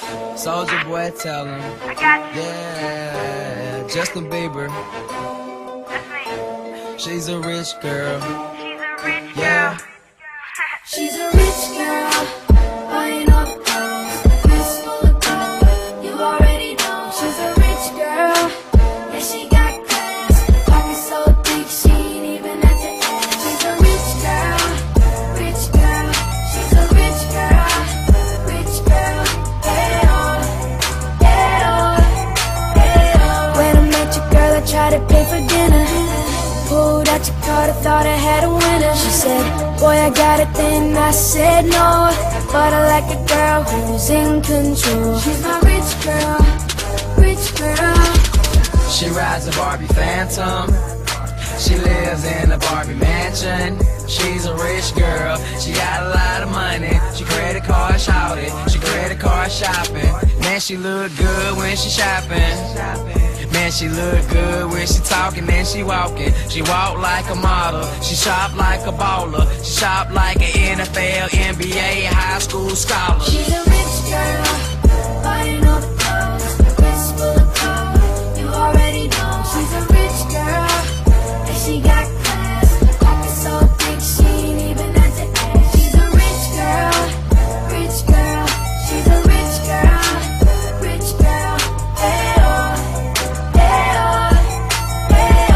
Soulja Boy, tell him. I got you. Yeah, Justin Bieber. That's me. She's a rich girl. She's a rich girl. Yeah. She's a rich girl, buying all the clothes, wrist full of gold. You already know she's a rich girl. Yeah, she got class, pockets so big she ain't even have to ask. She's a rich girl, rich girl. She's a rich girl, rich girl. Hey oh, hey oh, hey oh. When I met your girl, I tried to pay for dinner. Pulled out your card, I thought I had a winner. She said, boy, I got it, then I said no. But I like a girl who's in control. She's my rich girl, rich girl. She rides a Barbie Phantom. She lives in a Barbie mansion. She's a rich girl. She got a lot of money. She credit card shouted. She credit card shopping. Man, she look good when she shopping. Man, she look good when she talking and she walking. She walk like a model. She shop like a baller. She shop like an NFL, NBA, high school scholar. She's a rich girl, buying all the clothes, wrist full of gold. You already know she's a rich girl, and she got class, pockets so big she ain't even have to ask. She's a rich girl, rich girl. She's a rich girl, rich girl. Hey oh, hey oh, hey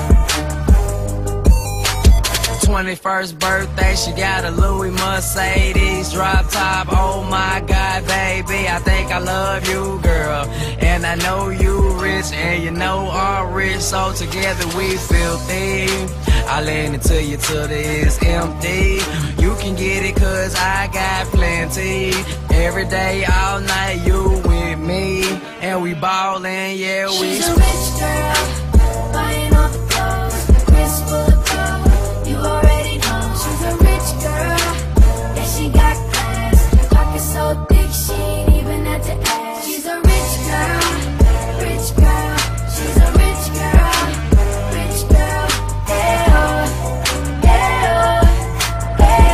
oh. 21st birthday, she got a Louis Mercedes drop top. Oh my God, baby, I think I love you, girl. And I know you rich, and you know I'm rich, so together we filthy. I lend it to you till it's empty. You can get it 'cause I got plenty. Every day, all night, you with me, and we ballin', yeah, we. She's a rich girl, buying all the clothes, wrist full of gold. You already know she's a rich girl. Yeah, she got class, pockets so big she ain't even have to ask. She's a rich girl, rich girl. She's a rich girl, rich girl. Hey oh, hey oh, hey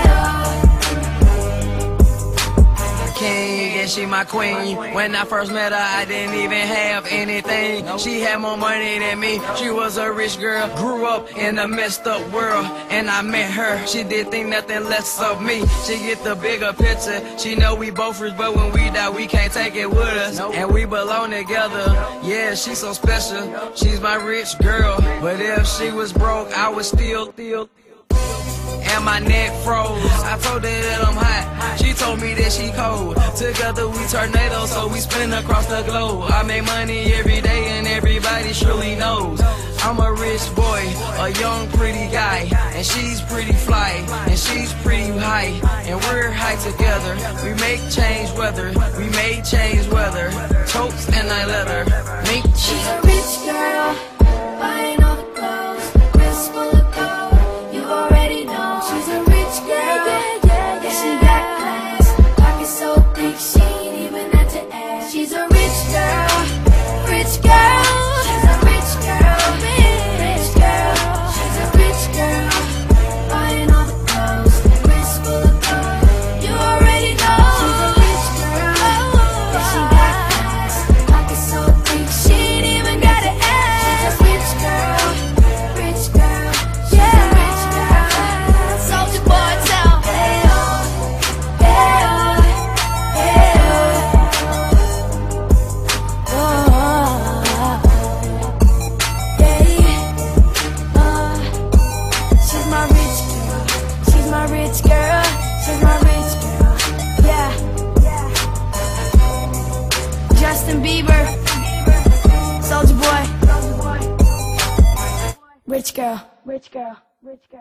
oh. King, yeah, she my queen. When I first met her, I didn't even have anything. She had more money than me. She was a rich girl, grew up in a messed up world, and I met her. She did think nothing less of me. She get the bigger picture. She know we both rich, but when we die, we can't take it with us. And we belong together. Yeah, she's so special. She's my rich girl. But if she was broke, I would still. And my neck froze. I told her that I'm hot. She told me that she cold. Together we tornadoes, so we spin across the globe. I make money every day, and everybody surely knows I'm a rich boy, a young pretty guy, and she's pretty fly, and she's pretty high, and we're high together. We make change weather. We make change weather. Totes and I let her make. She's a rich girl, buying all the clothes, wrist full of gold. You already know she's a rich girl. Yeah, she got class, pockets so big she ain't even have to ask. She's a rich girl, rich girl. She's a rich girl, rich girl. She's a rich girl, buying all the clothes, wrist full of gold. You already know she's a rich girl. Yeah, she got class, pockets so big she ain't even gotta ask. She's a rich girl, rich girl. She's a rich girl. Soulja Boy, tell hey oh, hey oh, hey oh. She's my rich girl. She's my rich girl. She's my rich girl. Yeah. Justin Bieber, Soulja Boy. Rich girl. Rich girl. Rich girl.